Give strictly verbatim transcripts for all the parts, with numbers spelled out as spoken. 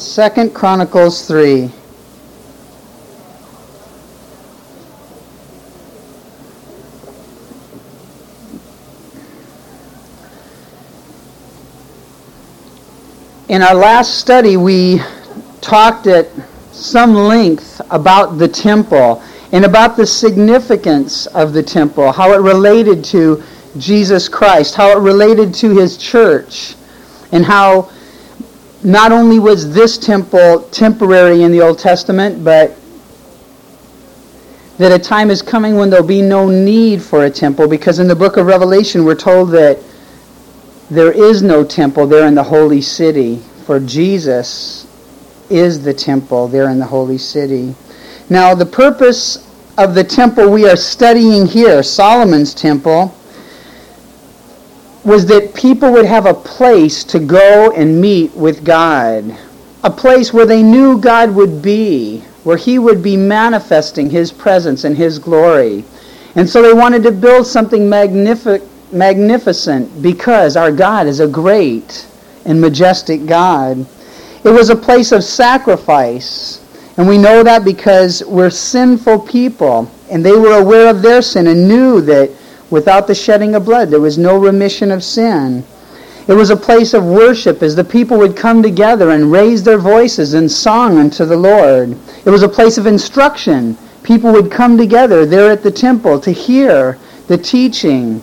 Second Chronicles three. In our last study, we talked at some length about the temple and about the significance of the temple, how it related to Jesus Christ, how it related to his church, and how not only was this temple temporary in the Old Testament, but that a time is coming when there'll be no need for a temple, because in the book of Revelation we're told that there is no temple there in the holy city, for Jesus is the temple there in the holy city. Now, the purpose of the temple we are studying here, Solomon's temple, was that people would have a place to go and meet with God, a place where they knew God would be, where he would be manifesting his presence and his glory. And so they wanted to build something magnific- magnificent because our God is a great and majestic God. It was a place of sacrifice, and we know that because we're sinful people, and they were aware of their sin and knew that without the shedding of blood there was no remission of sin. It was a place of worship as the people would come together and raise their voices in song unto the Lord. It was a place of instruction. People would come together there at the temple to hear the teaching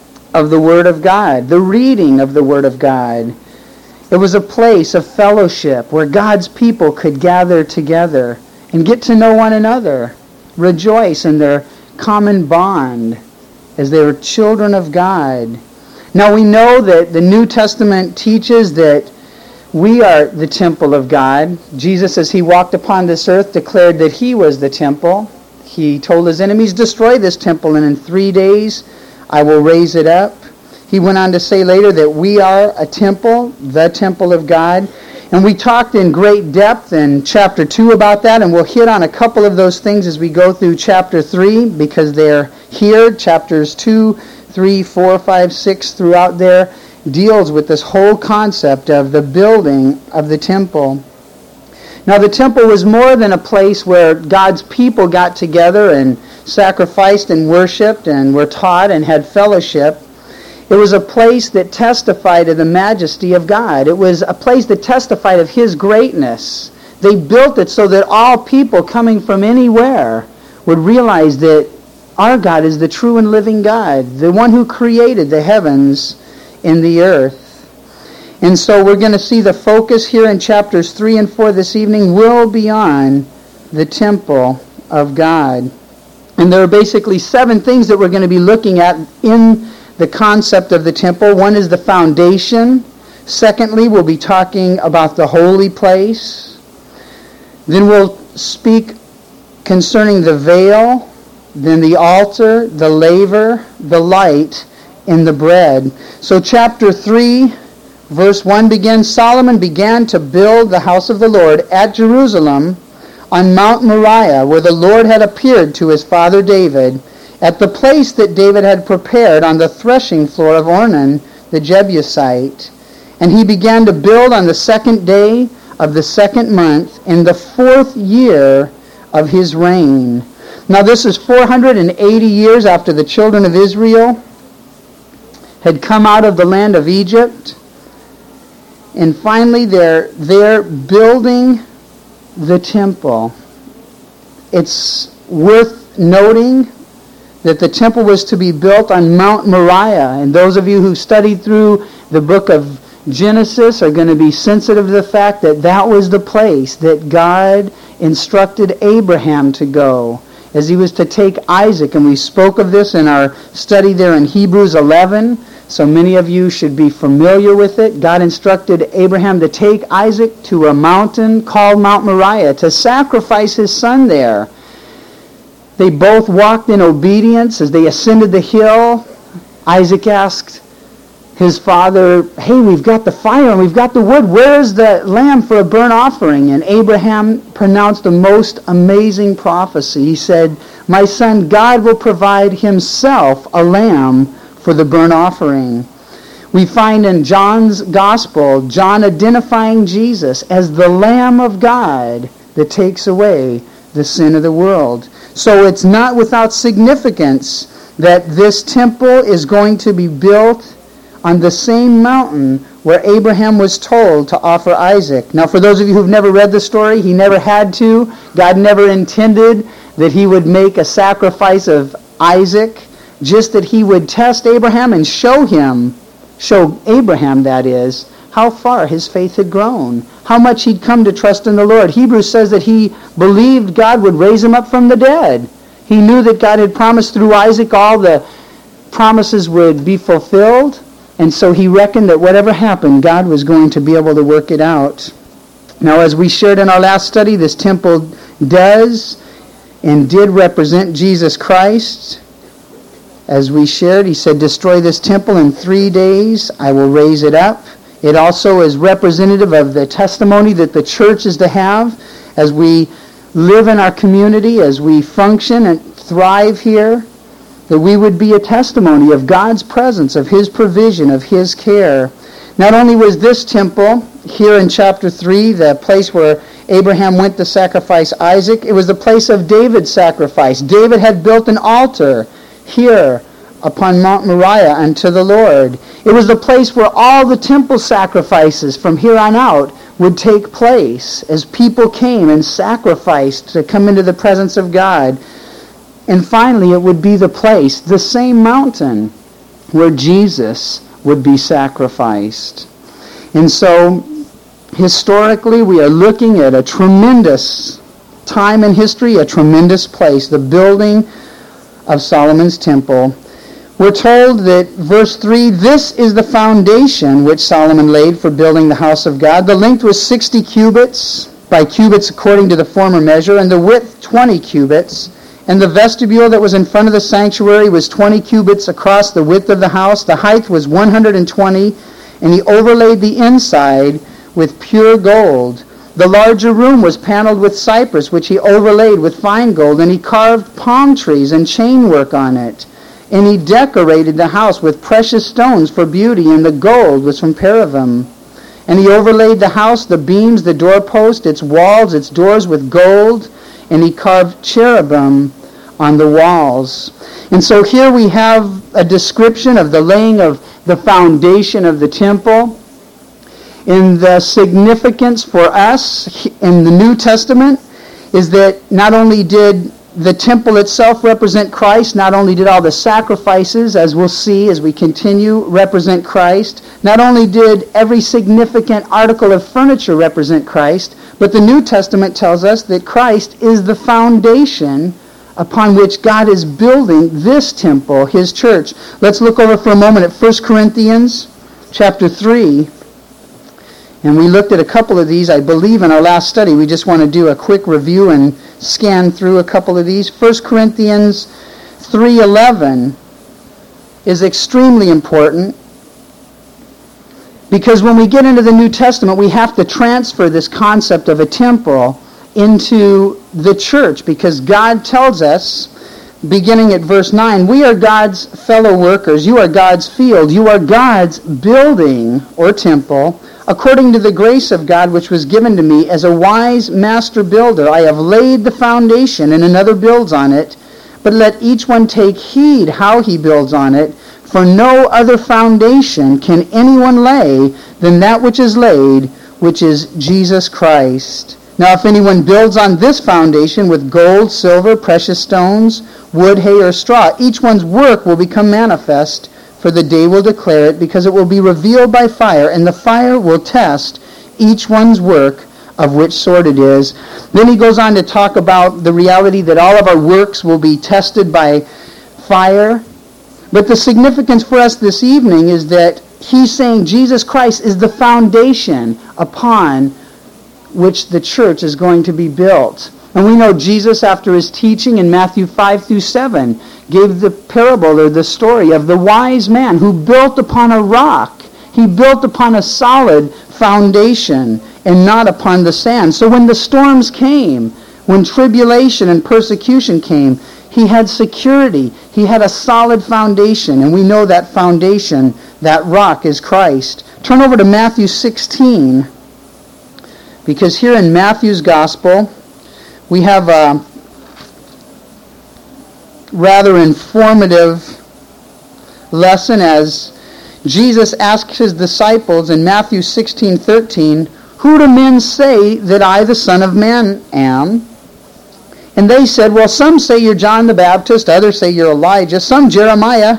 of the Word of God, the reading of the Word of God. It was a place of fellowship where God's people could gather together and get to know one another, rejoice in their common bond as they were children of God. Now we know that the New Testament teaches that we are the temple of God. Jesus, as he walked upon this earth, declared that he was the temple. He told his enemies, destroy this temple, and in three days I will raise it up. He went on to say later that we are a temple, the temple of God. And we talked in great depth in chapter two about that, and we'll hit on a couple of those things as we go through chapter three, because they're here. Chapters two, three, four, five, six, throughout there, deals with this whole concept of the building of the temple. Now, the temple was more than a place where God's people got together and sacrificed and worshipped and were taught and had fellowship. It was a place that testified of the majesty of God. It was a place that testified of his greatness. They built it so that all people coming from anywhere would realize that our God is the true and living God, the one who created the heavens and the earth. And so we're going to see the focus here in chapters three and four this evening will be on the temple of God. And there are basically seven things that we're going to be looking at in the concept of the temple. One is the foundation. Secondly, we'll be talking about the holy place. Then we'll speak concerning the veil, then the altar, the laver, the light, and the bread. So chapter three, verse one begins, Solomon began to build the house of the Lord at Jerusalem on Mount Moriah, where the Lord had appeared to his father David, at the place that David had prepared on the threshing floor of Ornan the Jebusite. And he began to build on the second day of the second month in the fourth year of his reign. Now this is four hundred eighty years after the children of Israel had come out of the land of Egypt. And finally they're, they're building the temple. It's worth noting that the temple was to be built on Mount Moriah. And those of you who studied through the book of Genesis are going to be sensitive to the fact that that was the place that God instructed Abraham to go as he was to take Isaac. And we spoke of this in our study there in Hebrews eleven. So many of you should be familiar with it. God instructed Abraham to take Isaac to a mountain called Mount Moriah to sacrifice his son there. They both walked in obedience as they ascended the hill. Isaac asked his father, hey, we've got the fire and we've got the wood. Where is the lamb for a burnt offering? And Abraham pronounced the most amazing prophecy. He said, my son, God will provide himself a lamb for the burnt offering. We find in John's Gospel, John identifying Jesus as the Lamb of God that takes away the sin of the world. So it's not without significance that this temple is going to be built on the same mountain where Abraham was told to offer Isaac. Now, for those of you who've never read the story, he never had to. God never intended that he would make a sacrifice of Isaac, just that he would test Abraham and show him, show Abraham, that is, how far his faith had grown, how much he'd come to trust in the Lord. Hebrews says that he believed God would raise him up from the dead. He knew that God had promised through Isaac all the promises would be fulfilled, and so he reckoned that whatever happened, God was going to be able to work it out. Now, as we shared in our last study, this temple does and did represent Jesus Christ. As we shared, he said, destroy this temple in three days, I will raise it up. It also is representative of the testimony that the church is to have as we live in our community, as we function and thrive here, that we would be a testimony of God's presence, of his provision, of his care. Not only was this temple here in chapter three, the place where Abraham went to sacrifice Isaac, it was the place of David's sacrifice. David had built an altar here upon Mount Moriah unto the Lord. It was the place where all the temple sacrifices from here on out would take place as people came and sacrificed to come into the presence of God. And finally, it would be the place, the same mountain, where Jesus would be sacrificed. And so, historically, we are looking at a tremendous time in history, a tremendous place, the building of Solomon's temple. We're told that, verse three, this is the foundation which Solomon laid for building the house of God. The length was sixty cubits, by cubits according to the former measure, and the width twenty cubits. And the vestibule that was in front of the sanctuary was twenty cubits across the width of the house. The height was one hundred twenty, and he overlaid the inside with pure gold. The larger room was paneled with cypress, which he overlaid with fine gold, and he carved palm trees and chainwork on it. And he decorated the house with precious stones for beauty, and the gold was from Paravam. And he overlaid the house, the beams, the doorpost, its walls, its doors with gold, and he carved cherubim on the walls. And so here we have a description of the laying of the foundation of the temple. And the significance for us in the New Testament is that not only did the temple itself represent Christ, not only did all the sacrifices, as we'll see as we continue, represent Christ, not only did every significant article of furniture represent Christ, but the New Testament tells us that Christ is the foundation upon which God is building this temple, his church. Let's look over for a moment at First Corinthians chapter three. And we looked at a couple of these, I believe, in our last study. We just want to do a quick review and scan through a couple of these. First Corinthians three eleven is extremely important because when we get into the New Testament, we have to transfer this concept of a temple into the church, because God tells us, beginning at verse nine, we are God's fellow workers, you are God's field, you are God's building or temple, according to the grace of God which was given to me as a wise master builder. I have laid the foundation, and another builds on it, but let each one take heed how he builds on it, for no other foundation can anyone lay than that which is laid, which is Jesus Christ. Now if anyone builds on this foundation with gold, silver, precious stones, wood, hay, or straw, each one's work will become manifest, for the day will declare it, because it will be revealed by fire, and the fire will test each one's work of which sort it is. Then he goes on to talk about the reality that all of our works will be tested by fire. But the significance for us this evening is that he's saying Jesus Christ is the foundation upon which the church is going to be built. And we know Jesus, after his teaching in Matthew five through seven, gave the parable or the story of the wise man who built upon a rock. He built upon a solid foundation and not upon the sand. So when the storms came, when tribulation and persecution came, He had security. He had a solid foundation, and we know that foundation, that rock, is Christ. Turn over to Matthew sixteen, because here in Matthew's Gospel, we have a rather informative lesson as Jesus asks his disciples in Matthew sixteen thirteen, "Who do men say that I, the Son of Man, am?" And they said, "Well, some say you're John the Baptist, others say you're Elijah, some Jeremiah,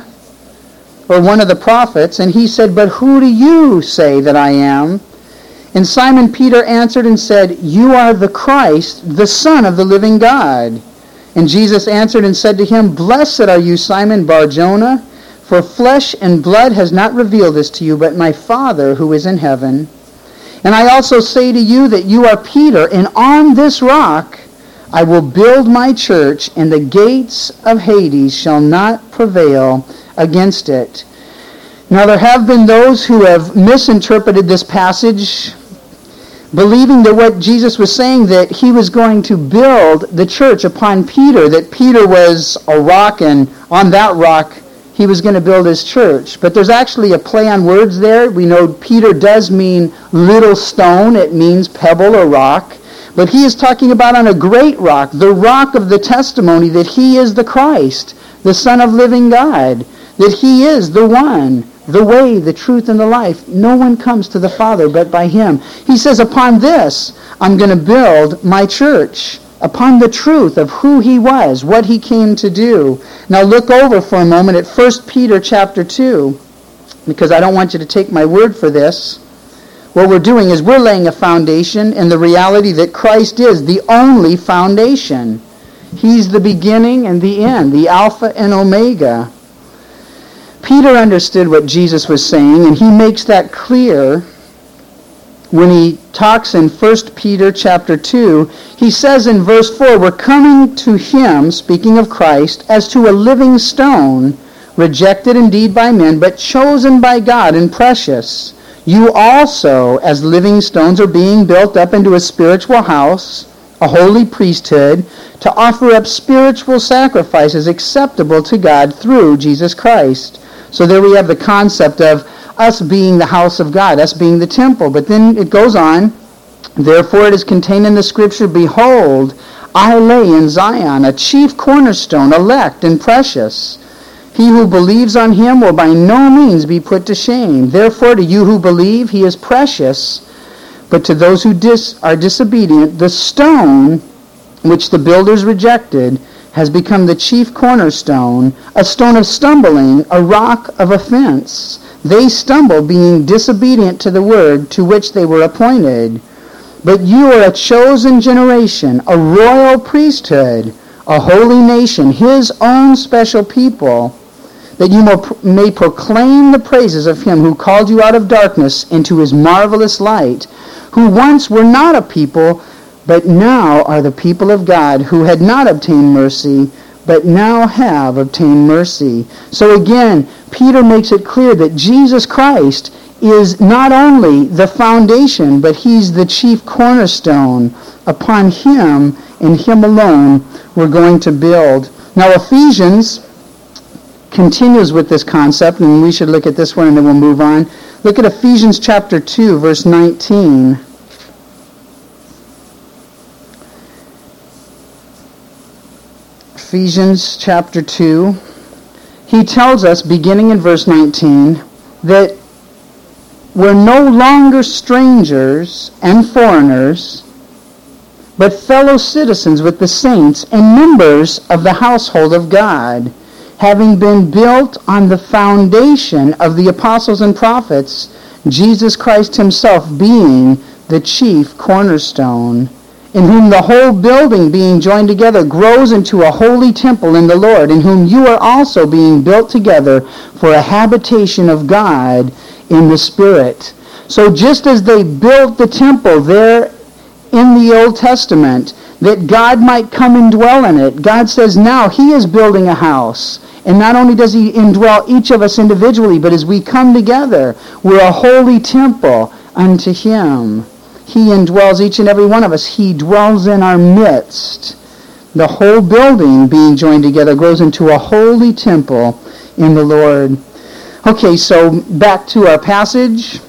or one of the prophets." And he said, "But who do you say that I am?" And Simon Peter answered and said, "You are the Christ, the Son of the living God." And Jesus answered and said to him, "Blessed are you, Simon Bar-Jonah, for flesh and blood has not revealed this to you, but my Father who is in heaven. And I also say to you that you are Peter, and on this rock I will build my church, and the gates of Hades shall not prevail against it." Now there have been those who have misinterpreted this passage, believing that what Jesus was saying, that he was going to build the church upon Peter, that Peter was a rock, and on that rock he was going to build his church. But there's actually a play on words there. We know Peter does mean little stone. It means pebble or rock. But he is talking about on a great rock, the rock of the testimony that he is the Christ, the Son of living God, that he is the one, the way, the truth, and the life. No one comes to the Father but by him. He says, upon this, I'm going to build my church, upon the truth of who he was, what he came to do. Now look over for a moment at First Peter chapter two, because I don't want you to take my word for this. What we're doing is we're laying a foundation in the reality that Christ is the only foundation. He's the beginning and the end, the Alpha and Omega. Peter understood what Jesus was saying, and he makes that clear when he talks in First Peter chapter two. He says in verse four, "We're coming to him," speaking of Christ, "as to a living stone, rejected indeed by men, but chosen by God and precious. You also, as living stones, are being built up into a spiritual house, a holy priesthood, to offer up spiritual sacrifices acceptable to God through Jesus Christ." So there we have the concept of us being the house of God, us being the temple. But then it goes on, "Therefore it is contained in the Scripture, Behold, I lay in Zion a chief cornerstone, elect and precious. He who believes on him will by no means be put to shame. Therefore to you who believe, he is precious. But to those who dis- are disobedient, the stone which the builders rejected has become the chief cornerstone, a stone of stumbling, a rock of offense. They stumble, being disobedient to the word to which they were appointed. But you are a chosen generation, a royal priesthood, a holy nation, his own special people, that you may proclaim the praises of him who called you out of darkness into his marvelous light, who once were not a people, but now are the people of God, who had not obtained mercy, but now have obtained mercy." So again, Peter makes it clear that Jesus Christ is not only the foundation, but he's the chief cornerstone. Upon him and him alone we're going to build. Now Ephesians continues with this concept, and we should look at this one and then we'll move on. Look at Ephesians chapter two, verse nineteen. Ephesians chapter two. He tells us, beginning in verse nineteen, that we're no longer strangers and foreigners, but fellow citizens with the saints and members of the household of God, having been built on the foundation of the apostles and prophets, Jesus Christ himself being the chief cornerstone, in whom the whole building being joined together grows into a holy temple in the Lord, in whom you are also being built together for a habitation of God in the Spirit. So just as they built the temple there in the Old Testament, that God might come and dwell in it, God says now he is building a house. And not only does he indwell each of us individually, but as we come together, we're a holy temple unto him. He indwells each and every one of us. He dwells in our midst. The whole building being joined together grows into a holy temple in the Lord. Okay, so back to our passage.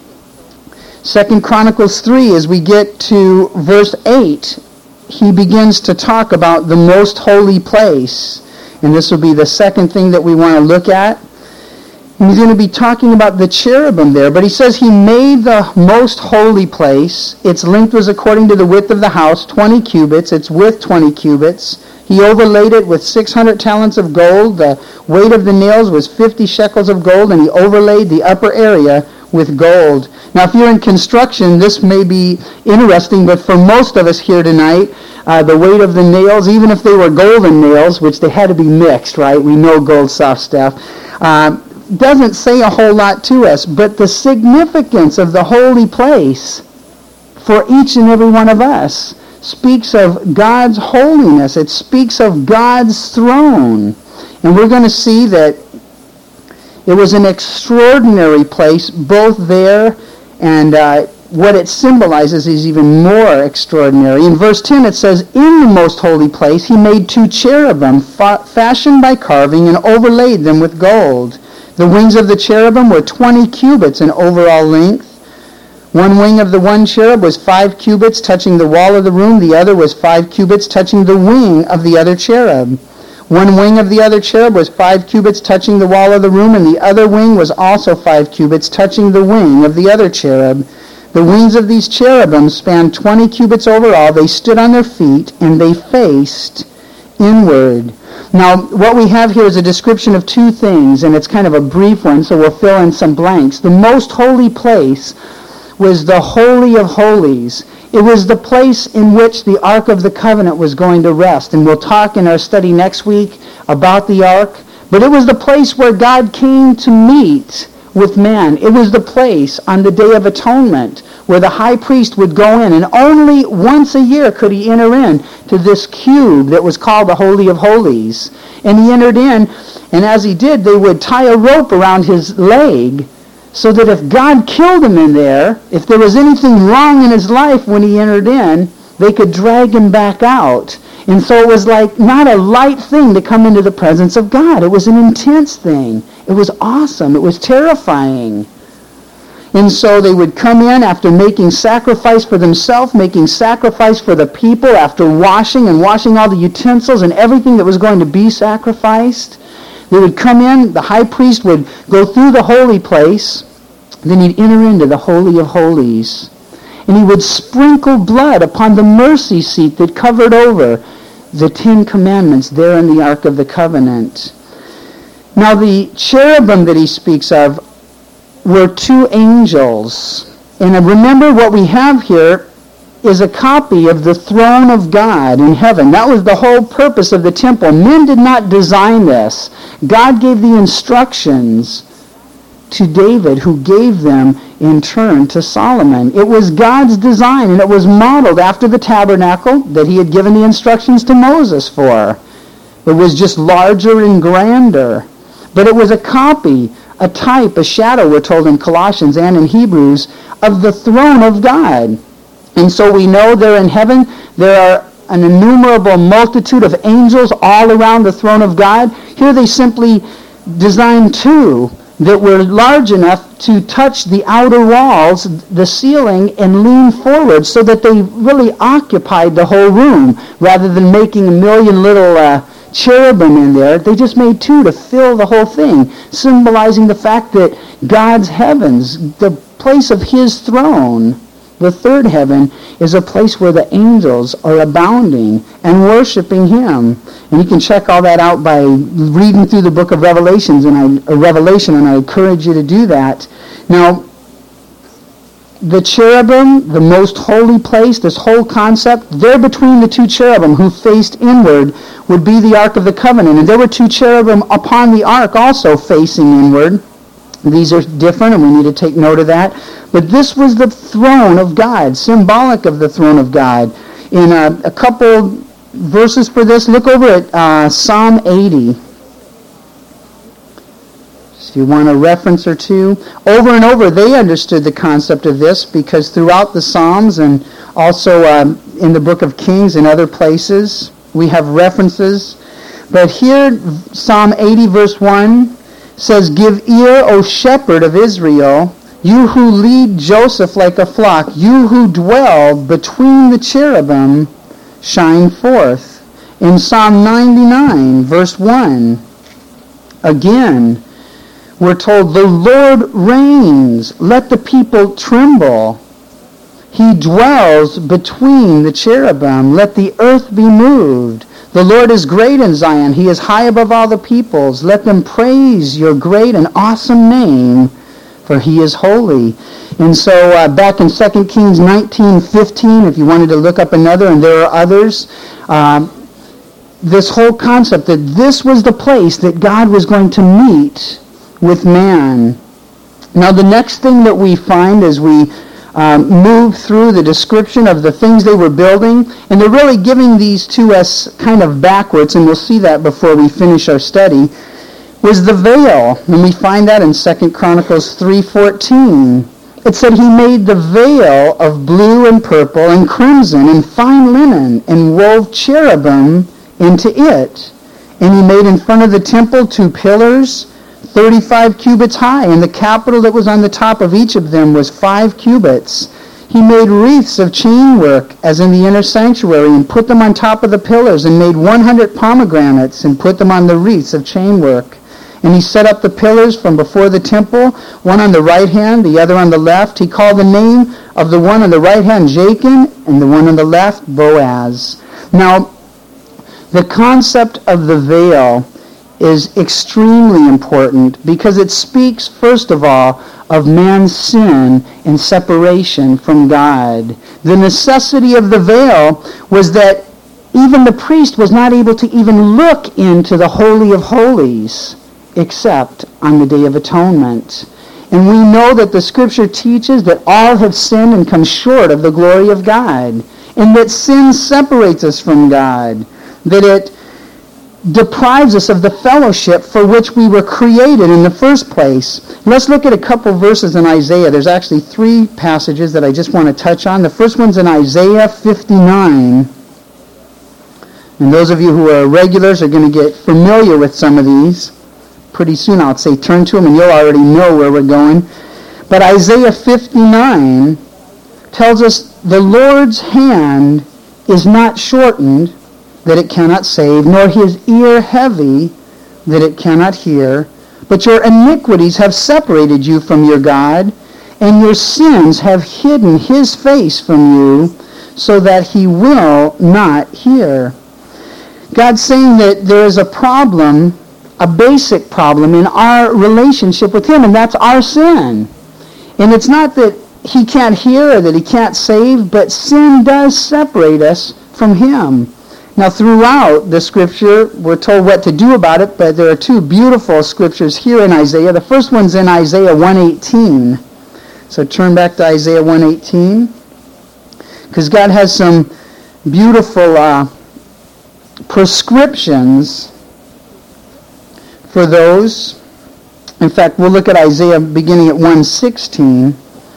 Second Chronicles three, as we get to verse eight, he begins to talk about the most holy place. And this will be the second thing that we want to look at. And he's going to be talking about the cherubim there. But he says he made the most holy place. Its length was according to the width of the house, twenty cubits. Its width, twenty cubits. He overlaid it with six hundred talents of gold. The weight of the nails was fifty shekels of gold. And he overlaid the upper area with gold. Now, if you're in construction, this may be interesting, but for most of us here tonight, uh, the weight of the nails, even if they were golden nails, which they had to be mixed, right? We know gold soft stuff, uh, doesn't say a whole lot to us. But the significance of the holy place for each and every one of us speaks of God's holiness. It speaks of God's throne. And we're going to see that it was an extraordinary place, both there and uh, what it symbolizes is even more extraordinary. In verse ten it says, in the most holy place he made two cherubim fa- fashioned by carving and overlaid them with gold. The wings of the cherubim were twenty cubits in overall length. One wing of the one cherub was five cubits touching the wall of the room. The other was five cubits touching the wing of the other cherub. One wing of the other cherub was five cubits touching the wall of the room, and the other wing was also five cubits touching the wing of the other cherub. The wings of these cherubim spanned twenty cubits overall. They stood on their feet, and they faced inward. Now, what we have here is a description of two things, and it's kind of a brief one, so we'll fill in some blanks. The most holy place was the Holy of Holies. It was the place in which the Ark of the Covenant was going to rest. And we'll talk in our study next week about the Ark. But it was the place where God came to meet with man. It was the place on the Day of Atonement where the high priest would go in. And only once a year could he enter in to this cube that was called the Holy of Holies. And he entered in, and as he did, they would tie a rope around his leg so that if God killed him in there, if there was anything wrong in his life when he entered in, they could drag him back out. And so it was like not a light thing to come into the presence of God. It was an intense thing. It was awesome. It was terrifying. And so they would come in after making sacrifice for themselves, making sacrifice for the people, after washing and washing all the utensils and everything that was going to be sacrificed. They would come in, the high priest would go through the holy place, then he'd enter into the Holy of Holies. And he would sprinkle blood upon the mercy seat that covered over the Ten Commandments there in the Ark of the Covenant. Now the cherubim that he speaks of were two angels. And remember, what we have here is a copy of the throne of God in heaven. That was the whole purpose of the temple. Men did not design this. God gave the instructions to David, who gave them in turn to Solomon. It was God's design, and it was modeled after the tabernacle that he had given the instructions to Moses for. It was just larger and grander. But it was a copy, a type, a shadow, we're told in Colossians and in Hebrews, of the throne of God. And so we know there in heaven there are an innumerable multitude of angels all around the throne of God. Here they simply designed two that were large enough to touch the outer walls, the ceiling, and lean forward so that they really occupied the whole room. Rather than making a million little uh, cherubim in there, they just made two to fill the whole thing, symbolizing the fact that God's heavens, the place of his throne, the third heaven, is a place where the angels are abounding and worshiping him. And you can check all that out by reading through the book of Revelations and I, uh, Revelation, and I encourage you to do that. Now, the cherubim, the most holy place, this whole concept, there between the two cherubim who faced inward would be the Ark of the Covenant. And there were two cherubim upon the Ark also facing inward. These are different, and we need to take note of that. But this was the throne of God, symbolic of the throne of God. In a, a couple verses for this, look over at uh, Psalm eighty. If you want a reference or two. Over and over, they understood the concept of this, because throughout the Psalms and also um, in the book of Kings and other places, we have references. But here, Psalm eighty verse one says, "Give ear, O shepherd of Israel, you who lead Joseph like a flock, you who dwell between the cherubim, shine forth." In Psalm ninety-nine verse one, again, we're told, "The Lord reigns, let the people tremble. He dwells between the cherubim, let the earth be moved. The Lord is great in Zion, he is high above all the peoples. Let them praise your great and awesome name, for he is holy." And so uh, back in Second Kings nineteen fifteen, if you wanted to look up another, and there are others, um, this whole concept that this was the place that God was going to meet with man. Now the next thing that we find as we um, move through the description of the things they were building, and they're really giving these to us kind of backwards, and we'll see that before we finish our study, was the veil. And we find that in Second Chronicles three fourteen. It said he made the veil of blue and purple and crimson and fine linen and wove cherubim into it. And he made in front of the temple two pillars, thirty-five cubits high, and the capital that was on the top of each of them was five cubits. He made wreaths of chain work as in the inner sanctuary and put them on top of the pillars, and made one hundred pomegranates and put them on the wreaths of chain work. And he set up the pillars from before the temple, one on the right hand, the other on the left. He called the name of the one on the right hand Jachin, and the one on the left Boaz. Now, the concept of the veil is extremely important because it speaks, first of all, of man's sin and separation from God. The necessity of the veil was that even the priest was not able to even look into the Holy of Holies except on the Day of Atonement. And we know that the Scripture teaches that all have sinned and come short of the glory of God, and that sin separates us from God, that it deprives us of the fellowship for which we were created in the first place. Let's look at a couple verses in Isaiah. There's actually three passages that I just want to touch on. The first one's in Isaiah fifty-nine. And those of you who are regulars are going to get familiar with some of these. Pretty soon I'll say turn to them and you'll already know where we're going. But Isaiah fifty-nine tells us the Lord's hand is not shortened that it cannot save, nor his ear heavy, that it cannot hear. But your iniquities have separated you from your God, and your sins have hidden his face from you, so that he will not hear. God's saying that there is a problem, a basic problem in our relationship with him, and that's our sin. And it's not that he can't hear or that he can't save, but sin does separate us from him. Now, throughout the Scripture, we're told what to do about it, but there are two beautiful Scriptures here in Isaiah. The first one's in Isaiah one eighteen. So turn back to Isaiah one eighteen, because God has some beautiful uh, prescriptions for those. In fact, we'll look at Isaiah beginning at one sixteen.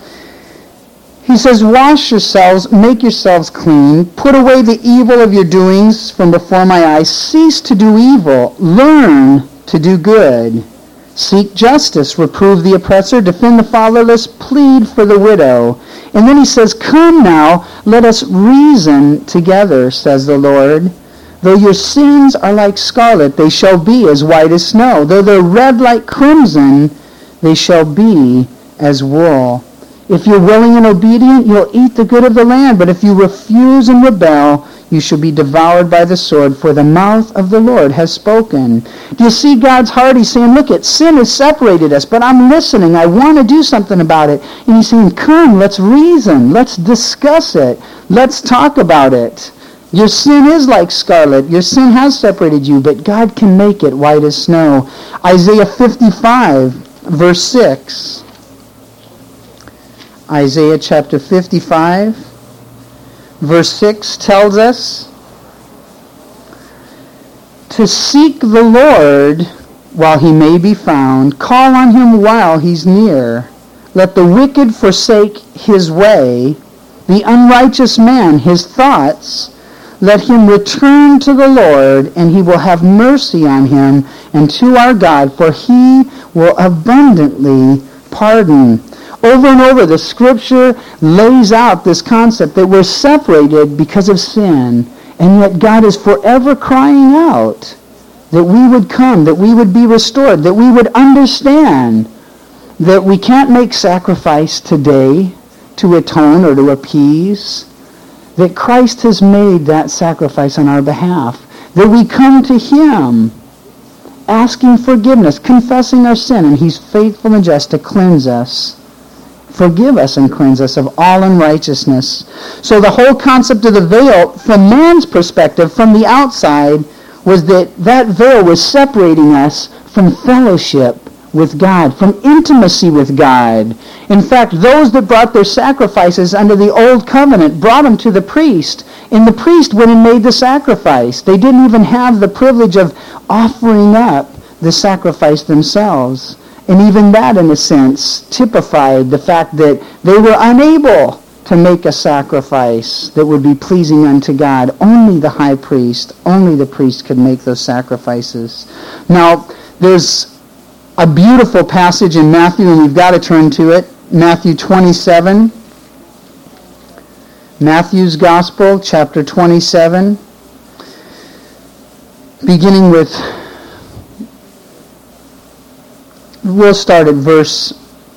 He says, "Wash yourselves, make yourselves clean, put away the evil of your doings from before my eyes, cease to do evil, learn to do good. Seek justice, reprove the oppressor, defend the fatherless, plead for the widow." And then he says, "Come now, let us reason together, says the Lord. Though your sins are like scarlet, they shall be as white as snow. Though they're red like crimson, they shall be as wool. If you're willing and obedient, you'll eat the good of the land. But if you refuse and rebel, you shall be devoured by the sword, for the mouth of the Lord has spoken." Do you see God's heart? He's saying, look, it, sin has separated us, but I'm listening. I want to do something about it. And he's saying, come, let's reason. Let's discuss it. Let's talk about it. Your sin is like scarlet. Your sin has separated you, but God can make it white as snow. Isaiah fifty-five, verse six. Isaiah chapter fifty-five, verse six tells us to seek the Lord while he may be found. Call on him while he's near. Let the wicked forsake his way, the unrighteous man his thoughts. let him return to the Lord, and he will have mercy on him, and to our God, for he will abundantly pardon. Over and over, the Scripture lays out this concept that we're separated because of sin, and yet God is forever crying out that we would come, that we would be restored, that we would understand that we can't make sacrifice today to atone or to appease, that Christ has made that sacrifice on our behalf, that we come to him asking forgiveness, confessing our sin, and he's faithful and just to cleanse us, forgive us and cleanse us of all unrighteousness. So the whole concept of the veil, from man's perspective, from the outside, was that that veil was separating us from fellowship with God, from intimacy with God. In fact, those that brought their sacrifices under the old covenant brought them to the priest, and the priest went and made the sacrifice. They didn't even have the privilege of offering up the sacrifice themselves. And even that, in a sense, typified the fact that they were unable to make a sacrifice that would be pleasing unto God. Only the high priest, only the priest could make those sacrifices. Now, there's a beautiful passage in Matthew, and we've got to turn to it. Matthew twenty-seven. Matthew's Gospel, chapter twenty-seven. Beginning with, we'll start at verse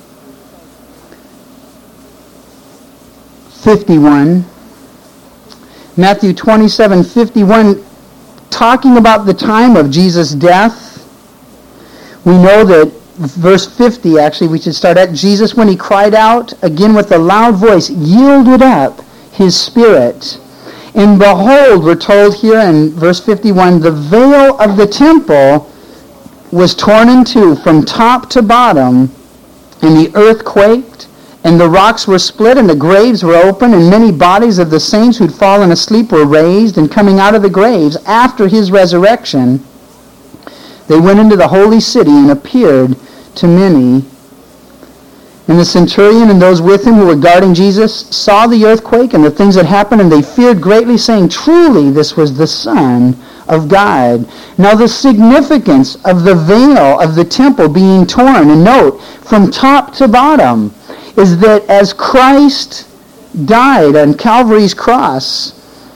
fifty-one. Matthew twenty-seven, fifty-one, talking about the time of Jesus' death. We know that verse fifty, actually, we should start at, Jesus, when he cried out again with a loud voice, yielded up his spirit. And behold, we're told here in verse fifty-one, the veil of the temple was torn in two from top to bottom, and the earth quaked, and the rocks were split, and the graves were opened, and many bodies of the saints who'd fallen asleep were raised, and coming out of the graves after his resurrection, they went into the holy city and appeared to many. And the centurion and those with him who were guarding Jesus saw the earthquake and the things that happened, and they feared greatly, saying, truly this was the Son of God. Now the significance of the veil of the temple being torn, and note, from top to bottom, is that as Christ died on Calvary's cross,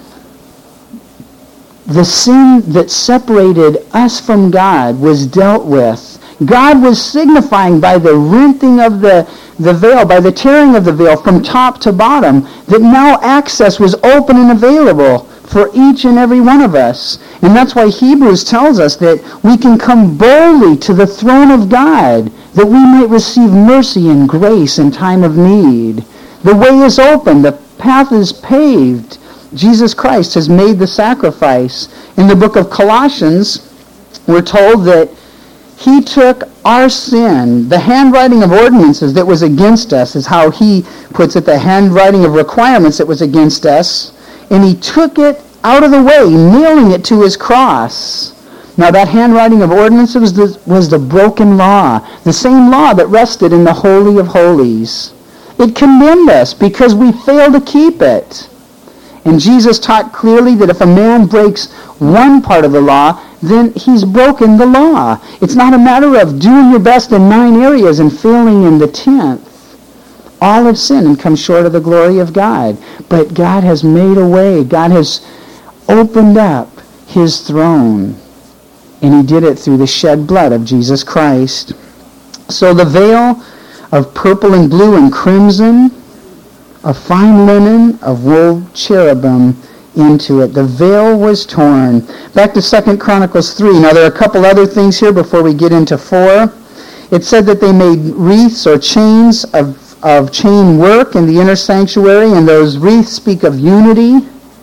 the sin that separated us from God was dealt with. God was signifying by the renting of the, the veil, by the tearing of the veil from top to bottom, that now access was open and available for each and every one of us. And that's why Hebrews tells us that we can come boldly to the throne of God, that we might receive mercy and grace in time of need. The way is open. The path is paved. Jesus Christ has made the sacrifice. In the book of Colossians, we're told that he took our sin, the handwriting of ordinances that was against us, is how he puts it, the handwriting of requirements that was against us, and he took it out of the way, nailing it to his cross. Now that handwriting of ordinances was the, was the broken law, the same law that rested in the Holy of Holies. It condemned us because we failed to keep it. And Jesus taught clearly that if a man breaks one part of the law, then he's broken the law. It's not a matter of doing your best in nine areas and failing in the tenth. All have sinned and come short of the glory of God. But God has made a way. God has opened up his throne. And he did it through the shed blood of Jesus Christ. So the veil of purple and blue and crimson, of fine linen, of wool cherubim into it. The veil was torn. Back to Second Chronicles three. Now there are a couple other things here before we get into four. It said that they made wreaths or chains of, of chain work in the inner sanctuary, and those wreaths speak of unity.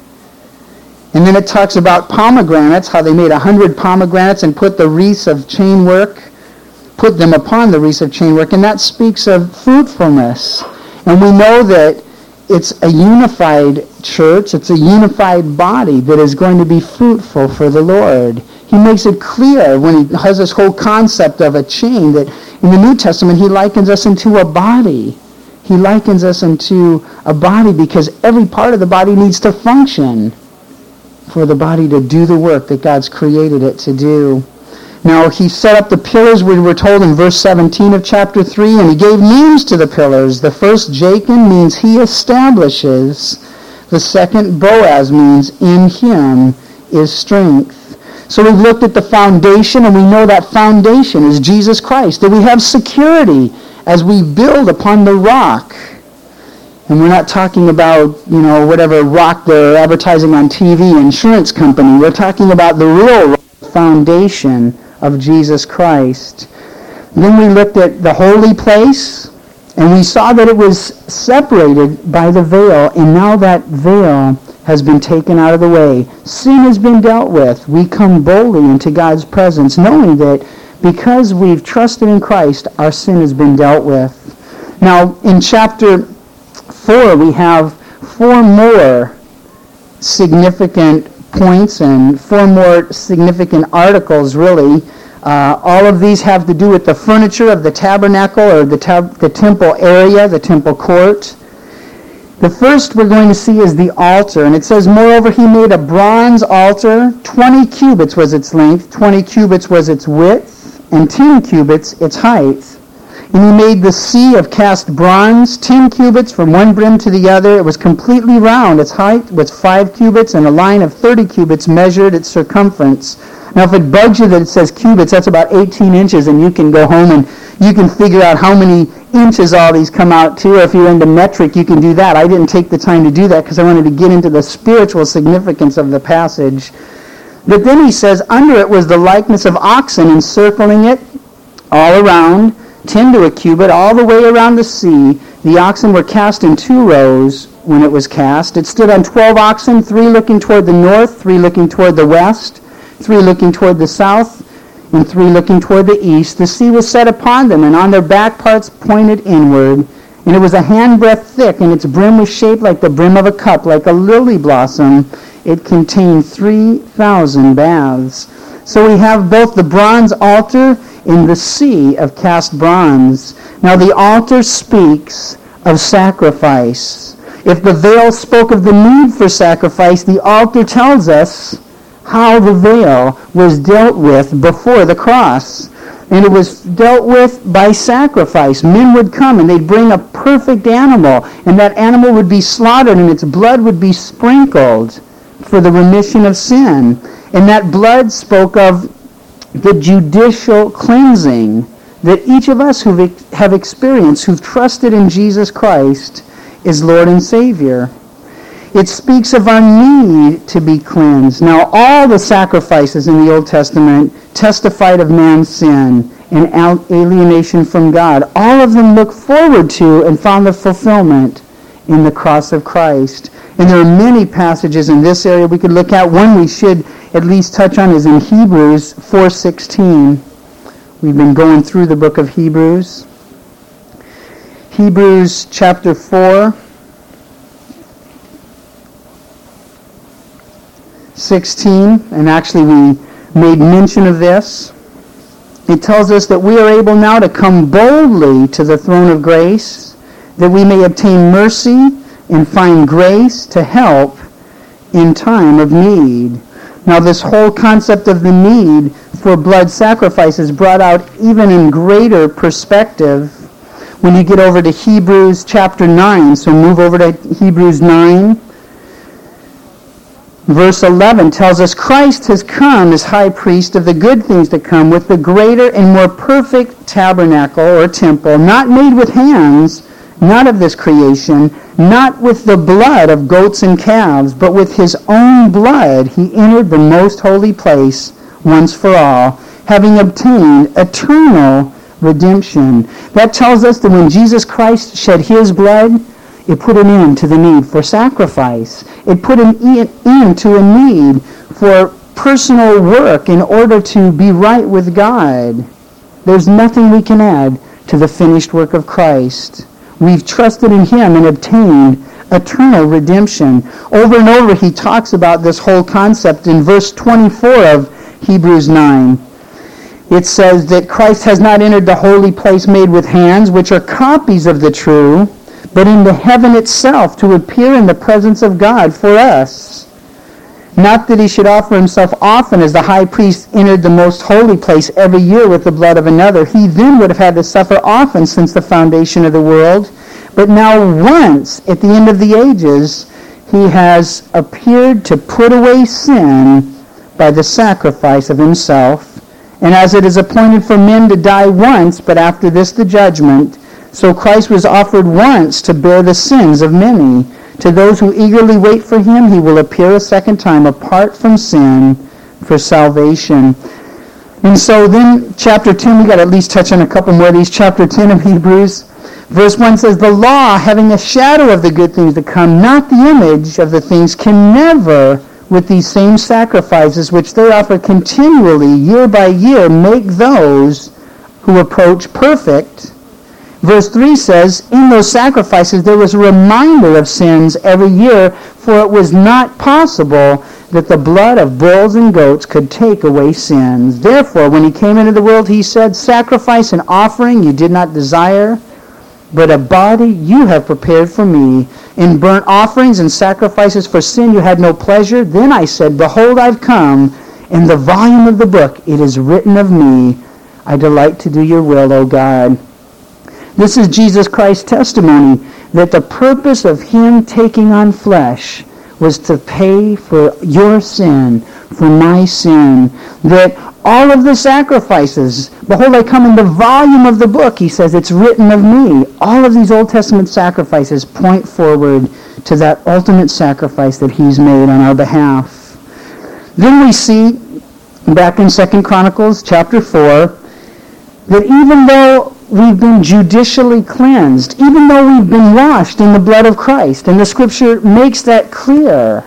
And then it talks about pomegranates, how they made a hundred pomegranates and put the wreaths of chain work, put them upon the wreaths of chain work, and that speaks of fruitfulness. And we know that it's a unified church, it's a unified body that is going to be fruitful for the Lord. He makes it clear when he has this whole concept of a chain that in the New Testament he likens us into a body. He likens us into a body because every part of the body needs to function. for the body to do the work that God's created it to do. Now, he set up the pillars, we were told in verse seventeen of chapter three, and he gave names to the pillars. The first, Jachin, means he establishes. The second, Boaz, means in him is strength. So we've looked at the foundation, and we know that foundation is Jesus Christ, that we have security as we build upon the rock. And we're not talking about, you know, whatever rock they're advertising on T V, insurance company. We're talking about the real foundation of Jesus Christ. And then we looked at the holy place, and we saw that it was separated by the veil, and now that veil has been taken out of the way. Sin has been dealt with. We come boldly into God's presence, knowing that because we've trusted in Christ, our sin has been dealt with. Now, in chapter four, we have four more significant points and four more significant articles, really. Uh, all of these have to do with the furniture of the tabernacle or the, tab- the temple area, the temple court. The first we're going to see is the altar. And it says, moreover, he made a bronze altar. Twenty cubits was its length, twenty cubits was its width, and ten cubits its height. And he made the sea of cast bronze, ten cubits from one brim to the other. It was completely round. Its height was five cubits, and a line of thirty cubits measured its circumference. Now, if it bugs you that it says cubits, that's about eighteen inches, and you can go home and you can figure out how many inches all these come out to. Or if you're into metric, you can do that. I didn't take the time to do that because I wanted to get into the spiritual significance of the passage. But then he says, under it was the likeness of oxen encircling it all around, ten to a cubit, all the way around the sea. The oxen were cast in two rows when it was cast. It stood on twelve oxen, three looking toward the north, three looking toward the west, three looking toward the south, and three looking toward the east. The sea was set upon them, and on their back parts pointed inward. And it was a handbreadth thick, and its brim was shaped like the brim of a cup, like a lily blossom. It contained three thousand baths. So we have both the bronze altar and the sea of cast bronze. Now the altar speaks of sacrifice. If the veil spoke of the need for sacrifice, the altar tells us how the veil was dealt with before the cross. And it was dealt with by sacrifice. Men would come and they'd bring a perfect animal, and that animal would be slaughtered and its blood would be sprinkled for the remission of sin. And that blood spoke of the judicial cleansing that each of us who have experienced, who've trusted in Jesus Christ, is Lord and Savior. It speaks of our need to be cleansed. Now, all the sacrifices in the Old Testament testified of man's sin and alienation from God. All of them look forward to and found their fulfillment in the cross of Christ. And there are many passages in this area we could look at. One we should at least touch on is in Hebrews four sixteen. We've been going through the book of Hebrews. Hebrews chapter four. sixteen, and actually we made mention of this. It tells us that we are able now to come boldly to the throne of grace, that we may obtain mercy and find grace to help in time of need. Now this whole concept of the need for blood sacrifice is brought out even in greater perspective when you get over to Hebrews chapter nine. So move over to Hebrews nine. Verse eleven tells us, Christ has come as high priest of the good things to come with the greater and more perfect tabernacle or temple, not made with hands, not of this creation, not with the blood of goats and calves, but with his own blood he entered the most holy place once for all, having obtained eternal redemption. That tells us that when Jesus Christ shed his blood, it put an end to the need for sacrifice. It put an end to a need for personal work in order to be right with God. There's nothing we can add to the finished work of Christ. We've trusted in him and obtained eternal redemption. Over and over he talks about this whole concept in verse twenty-four of Hebrews nine. It says that Christ has not entered the holy place made with hands, which are copies of the true, but into heaven itself to appear in the presence of God for us. Not that he should offer himself often as the high priest entered the most holy place every year with the blood of another. He then would have had to suffer often since the foundation of the world. But now once, at the end of the ages, he has appeared to put away sin by the sacrifice of himself. And as it is appointed for men to die once, but after this the judgment, so Christ was offered once to bear the sins of many. To those who eagerly wait for him, he will appear a second time apart from sin for salvation. And so then, chapter ten, we got to at least touch on a couple more of these. Chapter ten of Hebrews, verse one says, the law, having a shadow of the good things to come, not the image of the things, can never, with these same sacrifices which they offer continually, year by year, make those who approach perfect. Verse three says, in those sacrifices there was a reminder of sins every year, for it was not possible that the blood of bulls and goats could take away sins. Therefore, when he came into the world, he said, sacrifice and offering you did not desire, but a body you have prepared for me. In burnt offerings and sacrifices for sin you had no pleasure. Then I said, behold, I've come. In the volume of the book it is written of me, I delight to do your will, O God. This is Jesus Christ's testimony that the purpose of him taking on flesh was to pay for your sin, for my sin. That all of the sacrifices, behold, I come in the volume of the book, he says, it's written of me. All of these Old Testament sacrifices point forward to that ultimate sacrifice that he's made on our behalf. Then we see, back in Second Chronicles chapter four, that even though we've been judicially cleansed, even though we've been washed in the blood of Christ, and the Scripture makes that clear,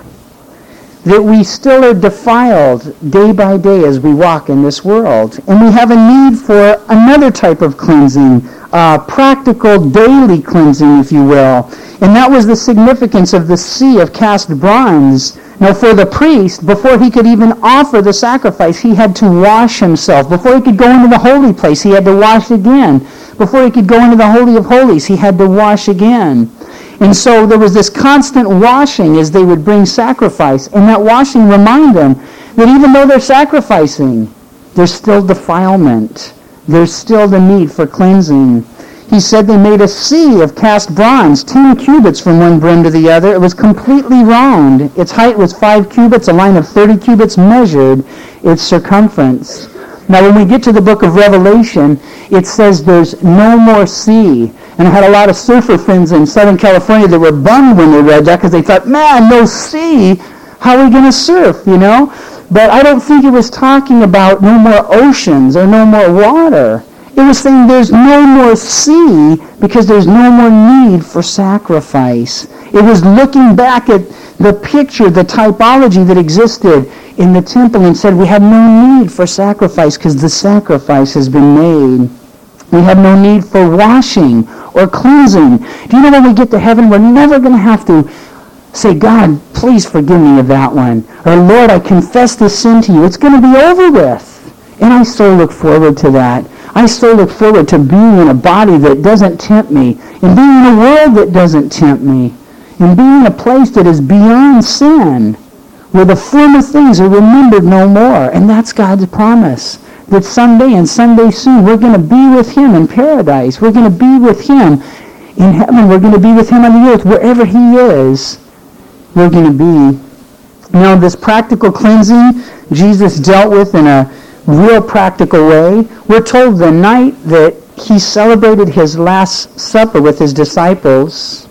that we still are defiled day by day as we walk in this world. And we have a need for another type of cleansing, uh, practical daily cleansing, if you will. And that was the significance of the sea of cast bronze. Now for the priest, before he could even offer the sacrifice, he had to wash himself. Before he could go into the holy place, he had to wash again. Before he could go into the Holy of Holies, he had to wash again. And so there was this constant washing as they would bring sacrifice. And that washing reminded them that even though they're sacrificing, there's still defilement. There's still the need for cleansing. He said they made a sea of cast bronze, ten cubits from one brim to the other. It was completely round. Its height was five cubits. A line of thirty cubits measured its circumference. Now when we get to the book of Revelation, it says there's no more sea. And I had a lot of surfer friends in Southern California that were bummed when they read that because they thought, man, no sea, how are we going to surf, you know? But I don't think it was talking about no more oceans or no more water. It was saying there's no more sea because there's no more need for sacrifice. It was looking back at the picture, the typology that existed in the temple and said we have no need for sacrifice because the sacrifice has been made. We have no need for washing or cleansing. Do you know when we get to heaven, we're never going to have to say, God, please forgive me of that one. Or, Lord, I confess this sin to you. It's going to be over with. And I so look forward to that. I so look forward to being in a body that doesn't tempt me, and being in a world that doesn't tempt me, and being in a place that is beyond sin, where the former things are remembered no more. And that's God's promise, that someday and someday soon we're going to be with him in paradise. We're going to be with him in heaven. We're going to be with him on the earth. Wherever he is, we're going to be. Now, this practical cleansing Jesus dealt with in a real practical way. We're told the night that he celebrated his Last Supper with his disciples,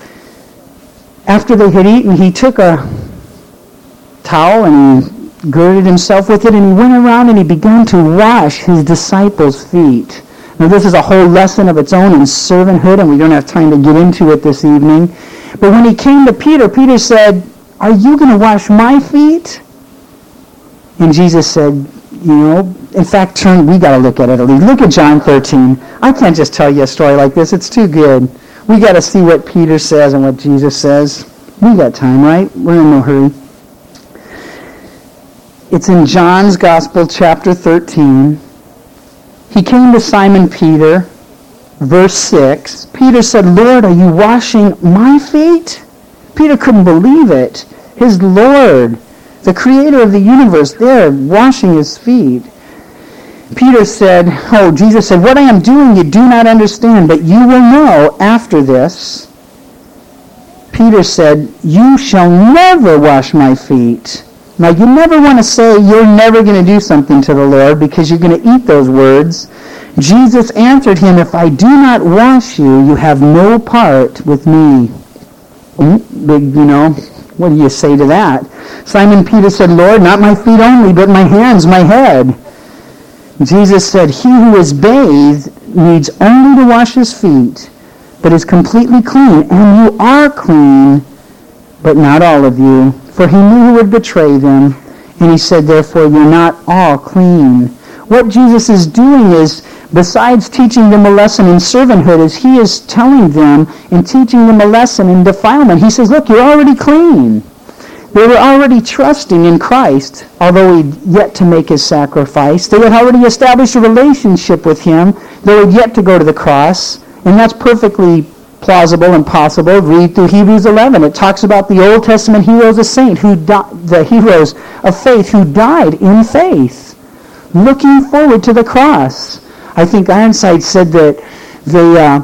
after they had eaten, he took a towel and he girded himself with it, and he went around and he began to wash his disciples' feet. Now this is a whole lesson of its own in servanthood, and we don't have time to get into it this evening. But when he came to Peter, Peter said, "Are you going to wash my feet?" And Jesus said, you know, in fact, turn, we got to look at it. Look at John thirteen. I can't just tell you a story like this. It's too good. We got to see what Peter says and what Jesus says. We got time, right? We're in no hurry. It's in John's Gospel, chapter thirteen. He came to Simon Peter, verse six. Peter said, "Lord, are you washing my feet?" Peter couldn't believe it. His Lord, The creator of the universe there washing his feet. Peter said, oh, Jesus said, what I am doing you do not understand, but you will know after this. Peter said, you shall never wash my feet. Now, you never want to say you're never going to do something to the Lord because you're going to eat those words. Jesus answered him, if I do not wash you, you have no part with me. Big, you know, what do you say to that? Simon Peter said, Lord, not my feet only, but my hands, my head. Jesus said, he who is bathed needs only to wash his feet, but is completely clean. And you are clean, but not all of you. For he knew who would betray them. And he said, therefore, you're not all clean. What Jesus is doing is, besides teaching them a lesson in servanthood, is he is telling them and teaching them a lesson in defilement. He says, look, you're already clean. They were already trusting in Christ, although he'd yet to make his sacrifice. They had already established a relationship with him. They had yet to go to the cross. And that's perfectly plausible and possible. Read through Hebrews eleven. It talks about the Old Testament heroes of saint who di- the heroes of faith who died in faith, looking forward to the cross. I think Ironside said that they uh,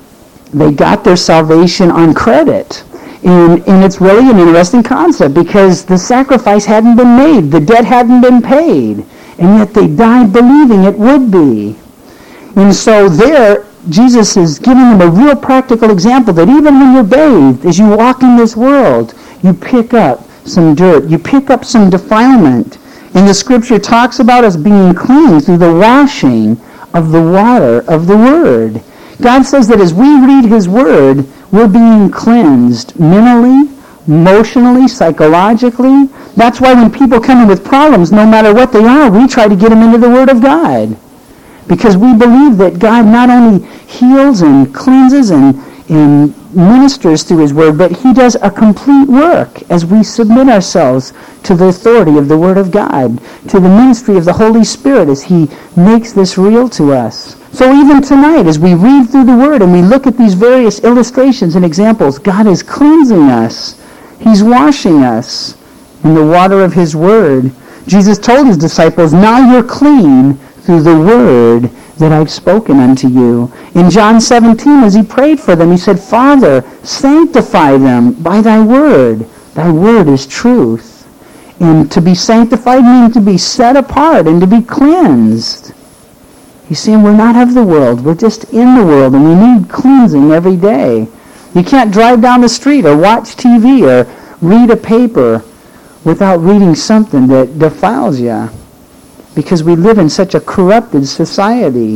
they got their salvation on credit. And, and it's really an interesting concept because the sacrifice hadn't been made. The debt hadn't been paid. And yet they died believing it would be. And so there, Jesus is giving them a real practical example that even when you're bathed, as you walk in this world, you pick up some dirt. You pick up some defilement. And the Scripture talks about us being clean through the washing of the water of the Word. God says that as we read His Word, we're being cleansed mentally, emotionally, psychologically. That's why when people come in with problems, no matter what they are, we try to get them into the Word of God. Because we believe that God not only heals and cleanses and, and ministers through His Word, but He does a complete work as we submit ourselves to the authority of the Word of God, to the ministry of the Holy Spirit as He makes this real to us. So even tonight, as we read through the Word and we look at these various illustrations and examples, God is cleansing us. He's washing us in the water of His Word. Jesus told His disciples, now you're clean through the Word that I've spoken unto you. In John seventeen, as He prayed for them, He said, Father, sanctify them by Thy Word. Thy Word is truth. And to be sanctified means to be set apart and to be cleansed. He's saying we're not of the world. We're just in the world, and we need cleansing every day. You can't drive down the street or watch T V or read a paper without reading something that defiles you, because we live in such a corrupted society.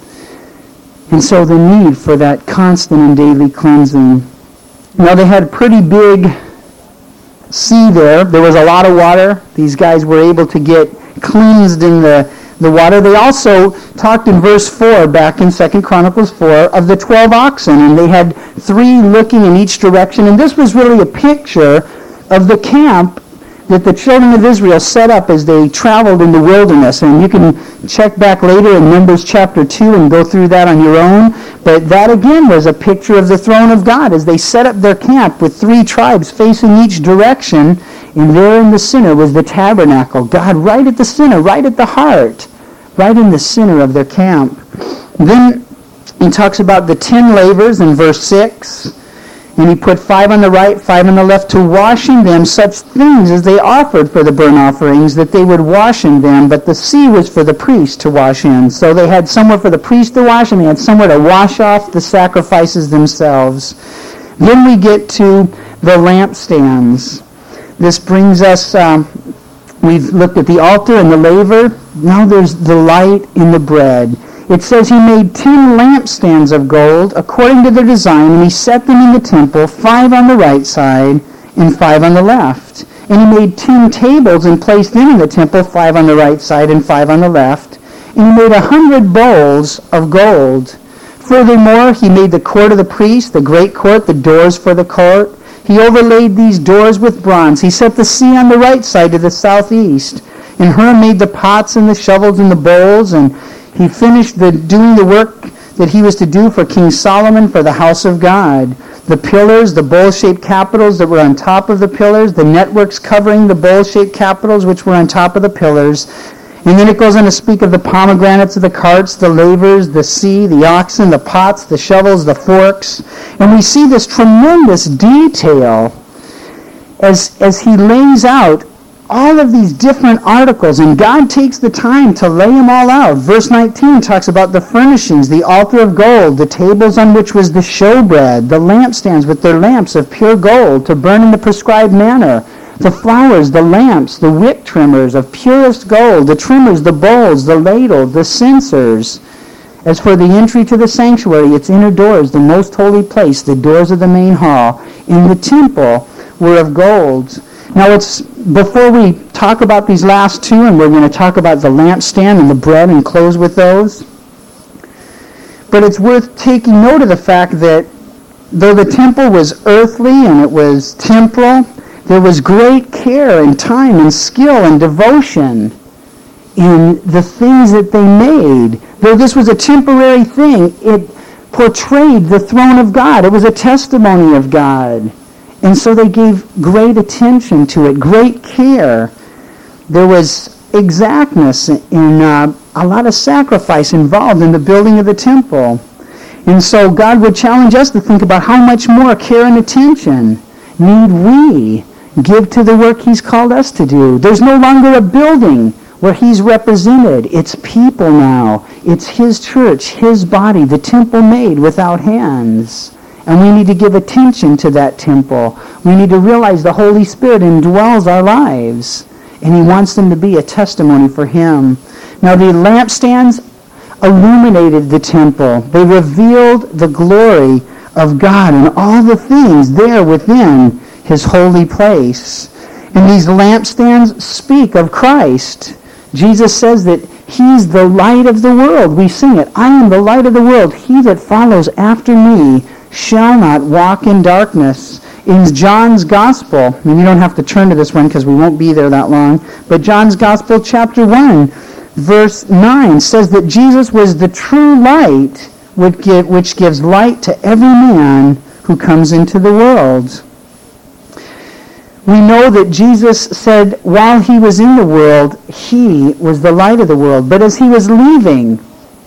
And so the need for that constant and daily cleansing. Now they had a pretty big sea there. There was a lot of water. These guys were able to get cleansed in the the water. They also talked in verse four, back in Second Chronicles four, of the twelve oxen, and they had three looking in each direction. And this was really a picture of the camp that the children of Israel set up as they traveled in the wilderness. And you can check back later in Numbers chapter two and go through that on your own. But that again was a picture of the throne of God as they set up their camp with three tribes facing each direction. And there in the center was the tabernacle. God right at the center, right at the heart, right in the center of their camp. Then he talks about the ten lavers in verse six. And he put five on the right, five on the left, to wash in them such things as they offered for the burnt offerings, that they would wash in them. But the sea was for the priest to wash in. So they had somewhere for the priest to wash, and they had somewhere to wash off the sacrifices themselves. Then we get to the lampstands. This brings us, um, we've looked at the altar and the laver. Now there's the light in the bread. It says he made ten lampstands of gold according to their design, and he set them in the temple, five on the right side and five on the left. And he made ten tables and placed them in the temple, five on the right side and five on the left. And he made a hundred bowls of gold. Furthermore, he made the court of the priest, the great court, the doors for the court. He overlaid these doors with bronze. He set the sea on the right side to the southeast. And Hiram made the pots and the shovels and the bowls, and he finished the, doing the work that he was to do for King Solomon for the house of God. the pillars, the bowl-shaped capitals that were on top of the pillars, the networks covering the bowl-shaped capitals which were on top of the pillars. And then it goes on to speak of the pomegranates of the carts, the lavers, the sea, the oxen, the pots, the shovels, the forks. And we see this tremendous detail as, as he lays out all of these different articles, and God takes the time to lay them all out. Verse nineteen talks about the furnishings, the altar of gold, the tables on which was the showbread, the lampstands with their lamps of pure gold to burn in the prescribed manner, the flowers, the lamps, the wick trimmers of purest gold, the trimmers, the bowls, the ladle, the censers. As for the entry to the sanctuary, its inner doors, the most holy place, the doors of the main hall, in the temple were of gold. Now, it's before we talk about these last two, and we're going to talk about the lampstand and the bread and close with those, but it's worth taking note of the fact that though the temple was earthly and it was temporal, there was great care and time and skill and devotion in the things that they made. Though this was a temporary thing, it portrayed the throne of God. It was a testimony of God. And so they gave great attention to it, great care. There was exactness in uh, a lot of sacrifice involved in the building of the temple. And so God would challenge us to think about how much more care and attention need we give to the work he's called us to do. There's no longer a building where he's represented. It's people now. It's his church, his body, the temple made without hands. And we need to give attention to that temple. We need to realize the Holy Spirit indwells our lives, and he wants them to be a testimony for him. Now, the lampstands illuminated the temple. They revealed the glory of God and all the things there within his holy place. And these lampstands speak of Christ. Jesus says that he's the light of the world. We sing it, I am the light of the world. He that follows after me shall not walk in darkness. In John's Gospel, and you don't have to turn to this one because we won't be there that long, but John's Gospel chapter one, verse nine says that Jesus was the true light which gives light to every man who comes into the world. We know that Jesus said while he was in the world, he was the light of the world. But as he was leaving,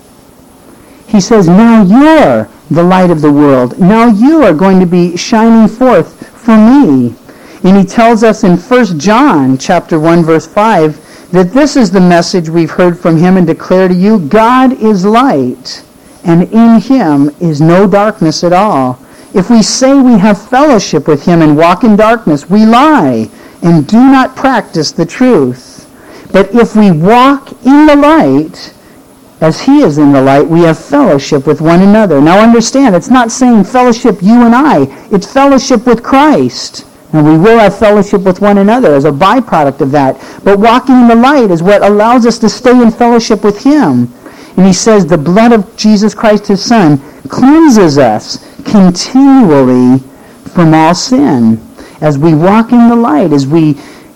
he says, now you're the light of the world. Now you are going to be shining forth for me. And he tells us in First John chapter one, verse five, that this is the message we've heard from him and declare to you, God is light, and in him is no darkness at all. If we say we have fellowship with him and walk in darkness, we lie and do not practice the truth. But if we walk in the light, as he is in the light, we have fellowship with one another. Now understand, it's not saying fellowship you and I. It's fellowship with Christ. And we will have fellowship with one another as a byproduct of that. But walking in the light is what allows us to stay in fellowship with him. And he says the blood of Jesus Christ, his Son, cleanses us continually from all sin. As we walk in the light, as we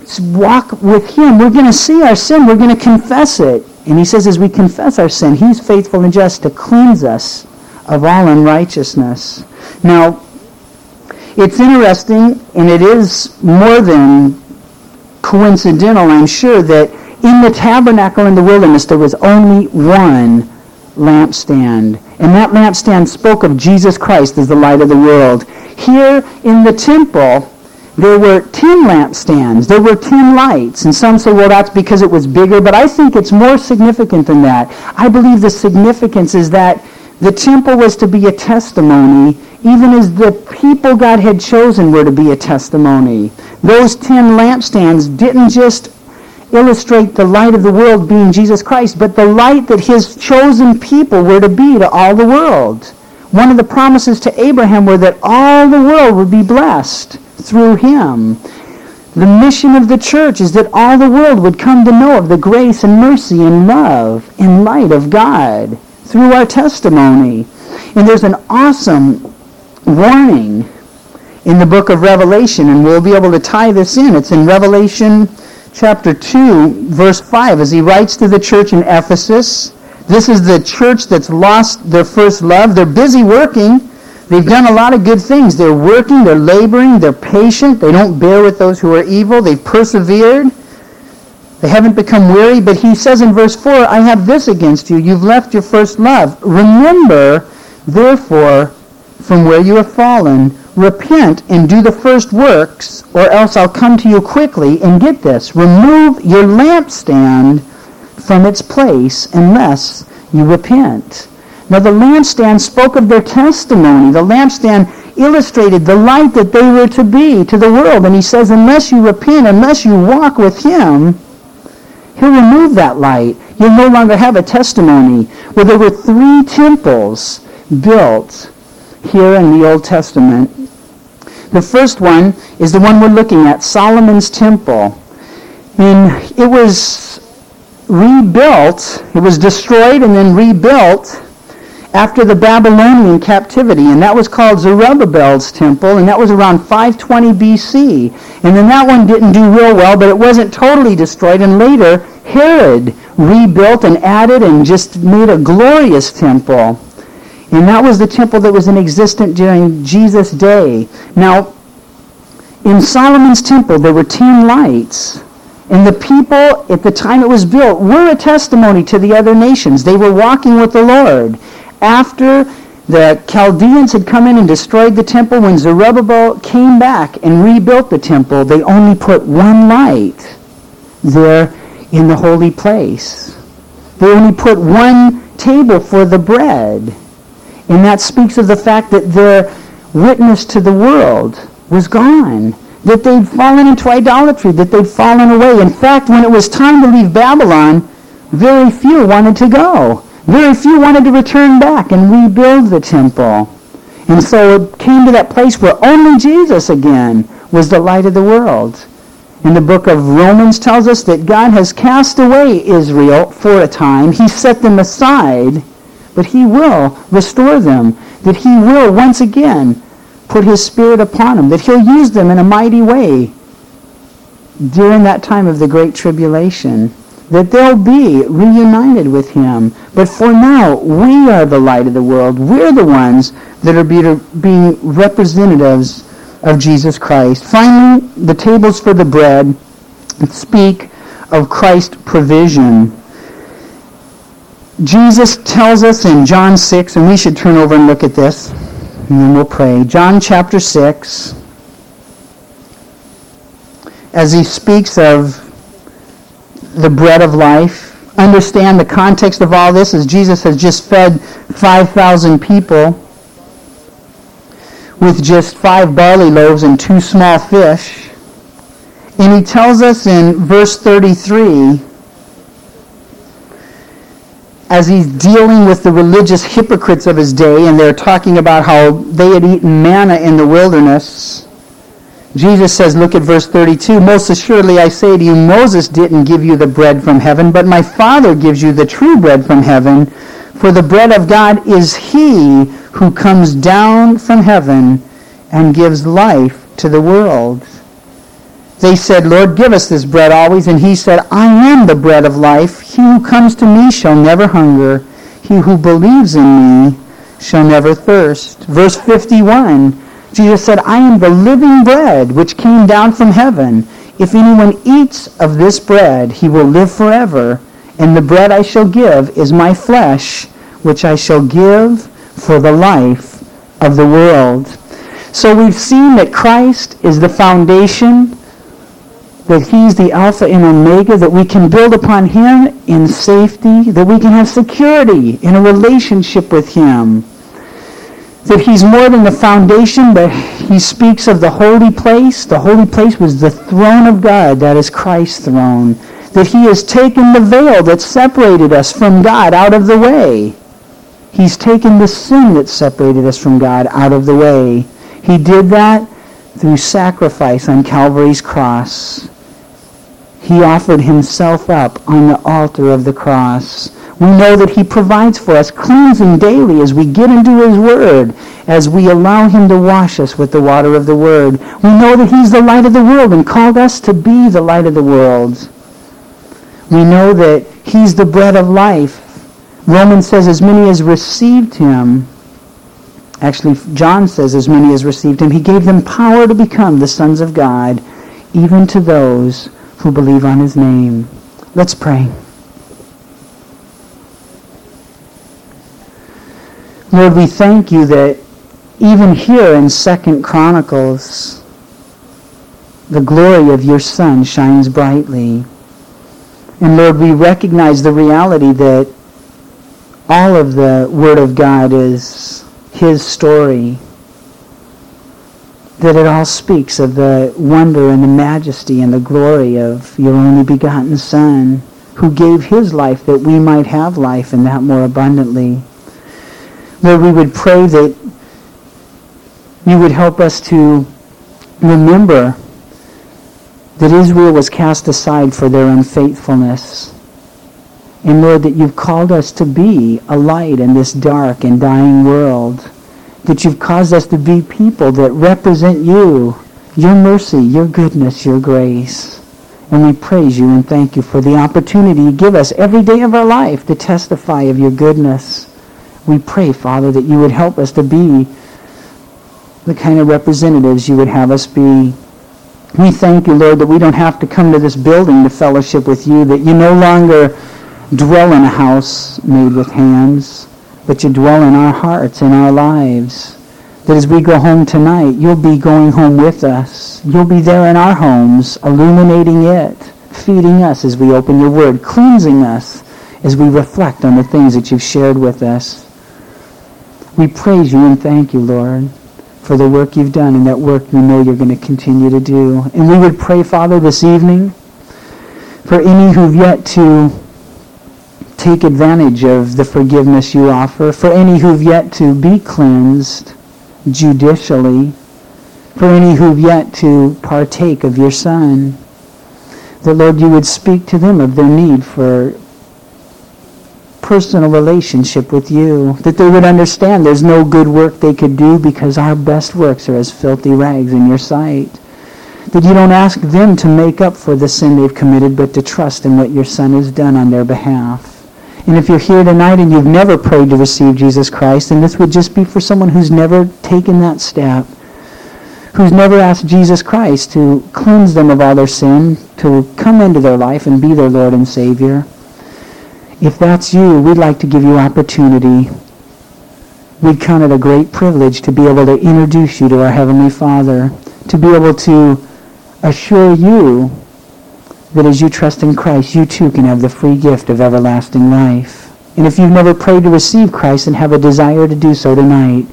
walk with him, we're going to see our sin. We're going to confess it. And he says as we confess our sin, he's faithful and just to cleanse us of all unrighteousness. Now, it's interesting, and it is more than coincidental, I'm sure, that in the tabernacle in the wilderness there was only one lampstand. And that lampstand spoke of Jesus Christ as the light of the world. Here in the temple, there were ten lampstands. There were ten lights. And some say, well, that's because it was bigger. But I think it's more significant than that. I believe the significance is that the temple was to be a testimony, even as the people God had chosen were to be a testimony. Those ten lampstands didn't just illustrate the light of the world being Jesus Christ, but the light that his chosen people were to be to all the world. One of the promises to Abraham were that all the world would be blessed through him. The mission of the church is that all the world would come to know of the grace and mercy and love and light of God through our testimony. And there's an awesome warning in the book of Revelation, and we'll be able to tie this in. It's in Revelation chapter two, verse five, as he writes to the church in Ephesus. This is the church that's lost their first love. They're busy working. They've done a lot of good things. They're working, they're laboring, they're patient. They don't bear with those who are evil. They've persevered. They haven't become weary. But he says in verse four, I have this against you. You've left your first love. Remember, therefore, from where you have fallen, repent and do the first works, or else I'll come to you quickly. And get this, remove your lampstand from its place unless you repent. Now the lampstand spoke of their testimony. The lampstand illustrated the light that they were to be to the world. And he says, unless you repent, unless you walk with him, he'll remove that light. You'll no longer have a testimony. Well, there were three temples built here in the Old Testament. The first one is the one we're looking at, Solomon's Temple. And it was rebuilt, it was destroyed and then rebuilt after the Babylonian captivity, and that was called Zerubbabel's temple, and that was around five twenty B C. And then that one didn't do real well, but it wasn't totally destroyed, and later Herod rebuilt and added and just made a glorious temple. And that was the temple that was in existence during Jesus' day. Now, in Solomon's temple, there were ten lights. And the people, at the time it was built, were a testimony to the other nations. They were walking with the Lord. After the Chaldeans had come in and destroyed the temple, when Zerubbabel came back and rebuilt the temple, they only put one light there in the holy place. They only put one table for the bread. And that speaks of the fact that their witness to the world was gone, that they'd fallen into idolatry, that they'd fallen away. In fact, when it was time to leave Babylon, very few wanted to go. Very few wanted to return back and rebuild the temple. And so it came to that place where only Jesus again was the light of the world. And the book of Romans tells us that God has cast away Israel for a time. He set them aside, but he will restore them. That he will once again put his Spirit upon them. That he'll use them in a mighty way during that time of the Great Tribulation. That they'll be reunited with him. But for now, we are the light of the world. We're the ones that are being representatives of Jesus Christ. Finally, the tables for the bread speak of Christ's provision. Jesus tells us in John six, and we should turn over and look at this, and then we'll pray. John chapter six, as he speaks of the bread of life. Understand the context of all this as Jesus has just fed five thousand people with just five barley loaves and two small fish. And he tells us in verse thirty-three, as he's dealing with the religious hypocrites of his day, and they're talking about how they had eaten manna in the wilderness, Jesus says, look at verse thirty-two, most assuredly I say to you, Moses didn't give you the bread from heaven, but my Father gives you the true bread from heaven. For the bread of God is he who comes down from heaven and gives life to the world. They said, Lord, give us this bread always. And he said, I am the bread of life. He who comes to me shall never hunger. He who believes in me shall never thirst. Verse fifty-one, Jesus said, I am the living bread which came down from heaven. If anyone eats of this bread, he will live forever. And the bread I shall give is my flesh, which I shall give for the life of the world. So we've seen that Christ is the foundation, that he's the Alpha and Omega, that we can build upon him in safety, that we can have security in a relationship with him. That he's more than the foundation, but he speaks of the holy place. The holy place was the throne of God, that is Christ's throne. That he has taken the veil that separated us from God out of the way. He's taken the sin that separated us from God out of the way. He did that through sacrifice on Calvary's cross. He offered himself up on the altar of the cross. We know that he provides for us cleansing daily as we get into his word, as we allow him to wash us with the water of the word. We know that he's the light of the world and called us to be the light of the world. We know that he's the bread of life. Romans says, as many as received him Actually, John says, as many as received him, he gave them power to become the sons of God, even to those who believe on his name. Let's pray. Lord, we thank you that even here in Second Chronicles, the glory of your Son shines brightly. And Lord, we recognize the reality that all of the Word of God is his story, that it all speaks of the wonder and the majesty and the glory of your only begotten Son, who gave his life that we might have life and that more abundantly. Lord, we would pray that you would help us to remember that Israel was cast aside for their unfaithfulness. And Lord, that you've called us to be a light in this dark and dying world. That you've caused us to be people that represent you, your mercy, your goodness, your grace. And we praise you and thank you for the opportunity you give us every day of our life to testify of your goodness. We pray, Father, that you would help us to be the kind of representatives you would have us be. We thank you, Lord, that we don't have to come to this building to fellowship with you, that you no longer dwell in a house made with hands, but you dwell in our hearts, in our lives. That as we go home tonight, you'll be going home with us. You'll be there in our homes, illuminating it, feeding us as we open your word, cleansing us as we reflect on the things that you've shared with us. We praise you and thank you, Lord, for the work you've done and that work we know you're going to continue to do. And we would pray, Father, this evening for any who've yet to take advantage of the forgiveness you offer, for any who've yet to be cleansed judicially, for any who've yet to partake of your Son, that, Lord, you would speak to them of their need for personal relationship with you, that they would understand there's no good work they could do because our best works are as filthy rags in your sight, that you don't ask them to make up for the sin they've committed, but to trust in what your Son has done on their behalf. And if you're here tonight and you've never prayed to receive Jesus Christ, and this would just be for someone who's never taken that step, who's never asked Jesus Christ to cleanse them of all their sin, to come into their life and be their Lord and Savior. If that's you, we'd like to give you opportunity. We'd count it a great privilege to be able to introduce you to our Heavenly Father, to be able to assure you that as you trust in Christ, you too can have the free gift of everlasting life. And if you've never prayed to receive Christ and have a desire to do so tonight,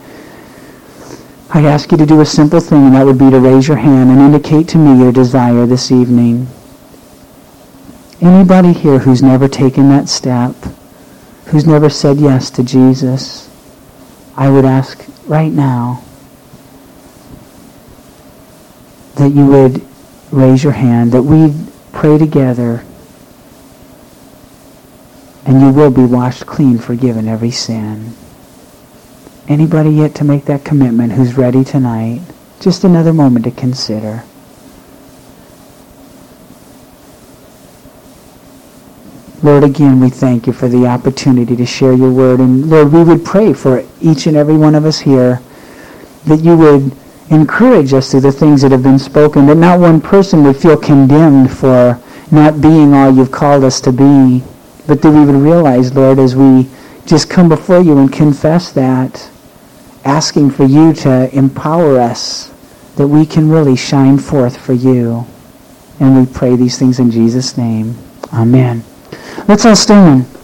I ask you to do a simple thing, and that would be to raise your hand and indicate to me your desire this evening. Anybody here who's never taken that step, who's never said yes to Jesus, I would ask right now that you would raise your hand, that we'd pray together, and you will be washed clean, forgiven every sin. Anybody yet to make that commitment who's ready tonight? Just another moment to consider. Lord, again, we thank you for the opportunity to share your word. And Lord, we would pray for each and every one of us here that you would encourage us through the things that have been spoken, that not one person would feel condemned for not being all you've called us to be, but that we would realize, Lord, as we just come before you and confess that, asking for you to empower us, that we can really shine forth for you. And we pray these things in Jesus' name. Amen. Let's all stand.